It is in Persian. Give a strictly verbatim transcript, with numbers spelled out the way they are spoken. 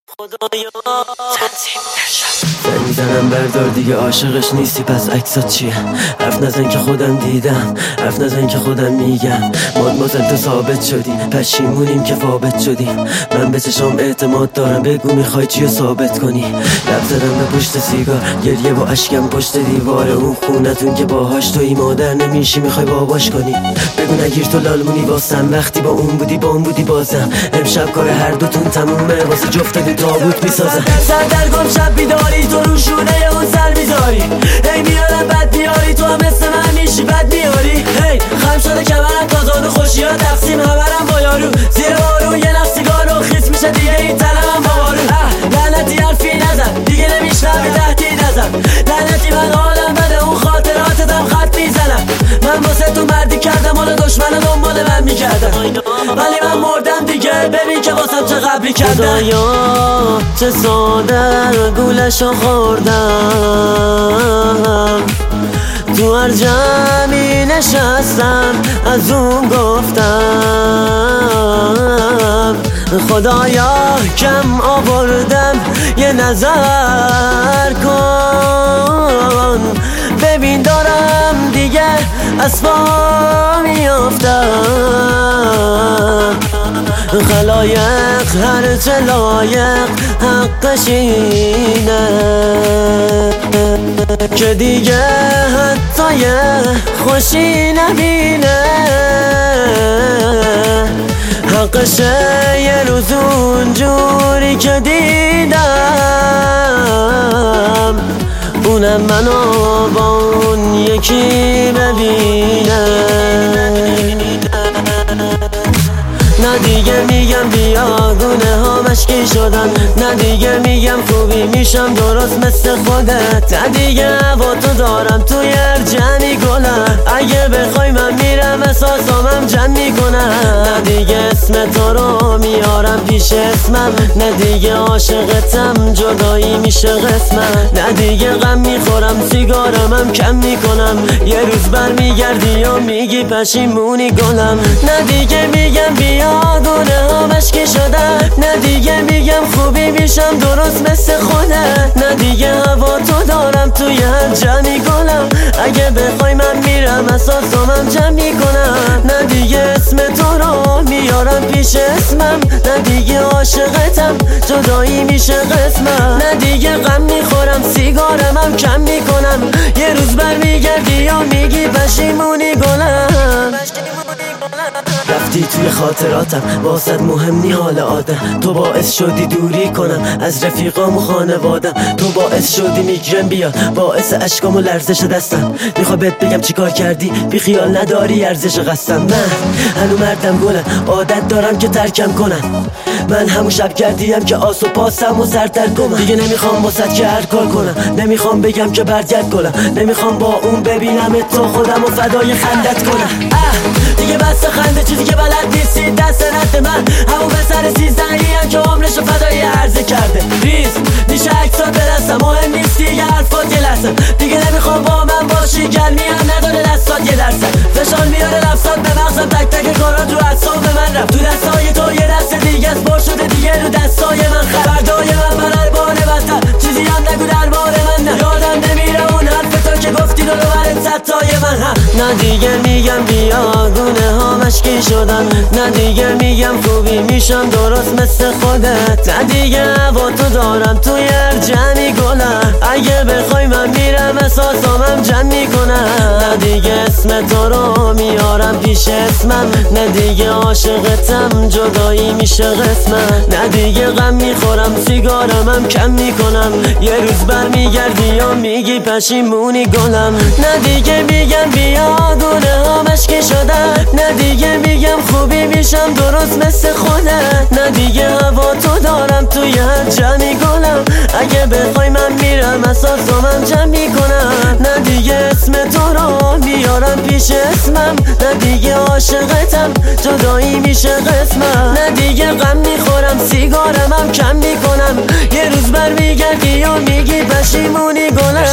زنگ میزنم بردار دیگه عاشقش نیستی، پس عکسات چیه؟ حرف نزن که خودم دیدم، حرف نزن که خودم میگم. مادمازل تو ثابت شدی، پشیمونیم که ثابت شدیم. من به چشام اعتماد دارم، بگو میخوای چیو ثابت کنی. لب زدم به پشت سیگار، گریه و اشکم پشت دیوار اون خونتون که باهاش توی مادر نمیشی، میخوای باباش کنی. بگو نگیر تو لالمونی واسم، وقتی با اون بودی با اون بودی بازم. امشب کار هر دوتون تمومه، واسه جفتتون تابوت میسازم. سردرگم شب بیداری، تو رو شونه اون سر میذاری. هی میارم بد میاری، تو هم مثل من میشی بد میاری. هی خم شده کمرم تازان و خوشی ها تقسیم همرم با یارو. زیر بارون یه نفس سیگار و خیس میشه دیگه این تنمم با بارون. لعنتی حرفی نزن دیگه نمیشنوی، تهدید نزن. لعنتی من حالم بده، اون خاطراتتم خط میزنم. من واسه تو مردی کردم، حالا دشمن دنبال من میکردم، ولی من مردم دیگه. ببین که واسم چه قبلی کردم. خدایا چه ساده گولشو خوردم، تو هر جمعی نشستم از اون گفتم. خدایا کم آوردم یه نظر کن، ببین دارم دیگه از پا میافتم. خلایق هر چه لایق حقش اینه که دیگه حتی یه خوشی نبینه. حقشه یه روز اونجوری که دیدم، اونم منو با اون یکی ببینه. نه دیگه میگم بیاگونه ها مشکی شدن، نه دیگه میگم خوبی میشم درست مثل خودت. نه دیگه هوا تو دارم توی هر جمعی گلم، اگه بخوای من میرم احساسامم جمع میکنم. نه دیگه اسم تو رو میارم پیش اسمم، نه دیگه عاشقتم جدایی میشه قسمم. نه دیگه غم میخورم سیگارمم کم میکنم، یه روز برمیگردی و میگی پشیمونی گلم. نه دیگه میگم بیا گونه ها مشکی شدن، نه دیگه میگم خوبی میشم درست مثل خودت. نه دیگه هوا تو دارم توی هر جمعی گلم، اگه بخوای من میرم اساسامم جمع میکنم. نه دیگه اسم تو رو میارم پیش اسمم، نه دیگه عاشقتم جدایی میشه قسمم. نه دیگه غم میخورم سیگارمم کم میکنم، یه روز برمیگردی یا میگی پشیمونی گلم. رفتی توی خاطراتم، واسد مهم نی حال آدم. تو باعث شدی دوری کنم از رفیقام و خانوادم، تو باعث شدی میگرن بیاد، باعث اشکام و لرزش دستم. میخوای بهت بگم چی کار کردی، بی خیال نداری ارزش قصدم. من هنو مردم گلم، عادت دارم که ترکم کنم. من همون شب کردیم که آس و پاسم و سردر گمم. دیگه نمیخوام واسد که هر کار کنم، نمیخوام بگم که برگرد گلم، نمیخوام با اون ببینم تو خودم و فدای خندت کنم. دیگه بس خنده چیزی که بلد نیستی دست رد من، همون به سر سیزدهی هم که عمرشو فدای عرضه کرده. ریز میشه عکسات برسم، مهم نیست دیگه حرفات یه لحظه. دیگه نمیخوام با من باشی، گرمی هم نداره دستات یه درصد. فشار میاره لفظات به مغزم، تک تک کارات رو اعصاب من رفت. تو دستای تو یه دست دیگه است بار شده دیگه رو دستای من. خبردای من برای بار بدتر، چیزی هم نگو درباره من. نه یادم نمیره اون حرف تو که گفتی دلو برد ستای من. هم نه دیگه میگم بیاگونه ها مشکی شدن، نه دیگه میگم خوبی میشم درست مثل خودت. نه دیگه هوا تو دارم توی هر جمعی گلم، اگه بخوای من میرم احساسامم جمع میکنم. نه دیگه اسم تو رو میارم پیش اسمم، نه دیگه عاشقتم جدایی میشه قسمم. نه دیگه غم میخورم سیگارمم کم میکنم، یه روز برمیگردی یا میگی پشیمونی گلم. نه دیگه میگم بیاگونه ها مشکی شدن، نه دیگه میگم خوبی میشم درست مثل خودت. نه دیگه هوا تو دارم توی هر جمعی گلم، اگه بخوای من میرم اساسامم جمع میکنم. نه دیگه اسم تو رو میارم پیش اسمم، نه دیگه عاشقتم جدایی میشه قسمم. نه دیگه غم میخورم سیگارمم کم میکنم، یه روز برمیگردی یا میگی پشیمونی گلم.